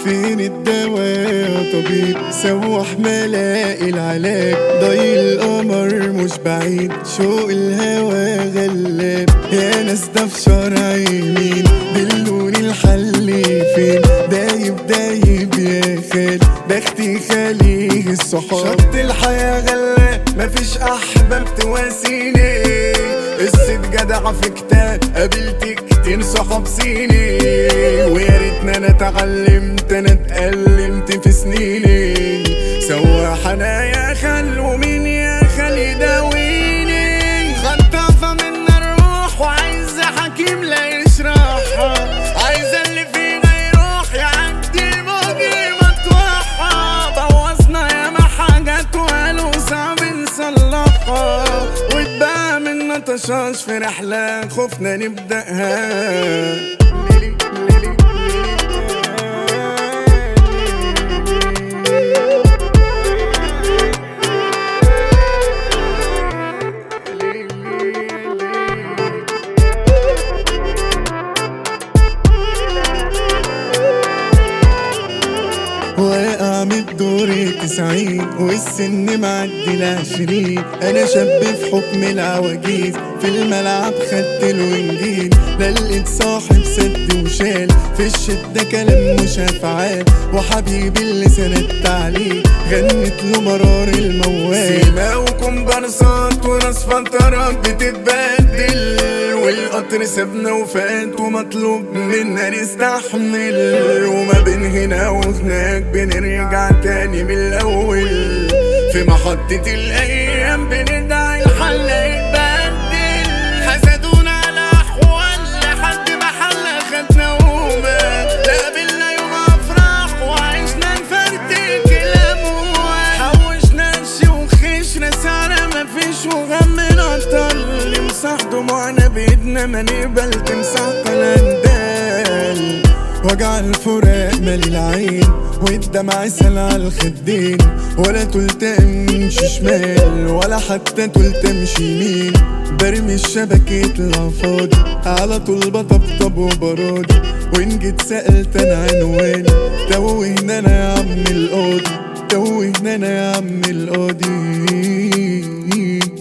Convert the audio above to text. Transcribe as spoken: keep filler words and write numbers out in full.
فين الدواء يا طبيب؟ سوح ملاقي العلاج، ضي القمر مش بعيد، شوق الهوى غلاب. يا ناس ده في شرع يمين، دلوني الحل فين؟ دايب دايب يا خال، بختي خليه الصحاب. شط الحياة غلاب، مفيش أحباب تواسيني، قصة جدع في كتاب، قابلت كتير صحاب صيني. ويا ريتني انا اتعلمت، انا اتألمت في سنيني. سواح انا يا خال، ومين يا خال يداويني؟ خطافة من الروح، وعايزة حكيم لا يشرحها، عايزة اللي فينا يروح يعدي الموجي مطوحها. بوظنا ياما حاجات وقالوا صعب نصلحها، واتبقى منا طشاش في رحلة خفنا نبدأها. واقع من دور تسعين، والسن معدي العشرين. انا شاب في حكم العواجيز، في الملعب خدت الونجيل. لا لقيت صاحب سد وشال، في الشدة كلام مش افعال. وحبيبي اللي سندت عليه، غنت له مرار الموال. سيما وكومبارسات وناس فترات بتتبدل، والقطر سابنا وفات، ومطلوب منا نستحمل. وما بين هنا وهناك بنرجع تاني من الأول، في محطة الأيام بندعي الحل يتبدل. حسدونا على أحوال لحد ما حل خدنا وما قابلنا يوم أفراح، وعشنا نفرتك الأموال. حوشنا قش وخشنا سعرة مفيش، وغمنا أبطال نمسح دموعنا بإيدنا، ما نقبل تمسح قلندال. وجع الفراق مالي العين، والدمع سال على الخدين. ولا تلتمش شمال، ولا حتى تلتمش يمين. برمي الشبكة يطلع فاضي، على طول بطبطب وبراضي. وإن جيت سألت أنا عنواني، توهنا أنا يا عم القاضي، توهنا أنا يا عم القاضي.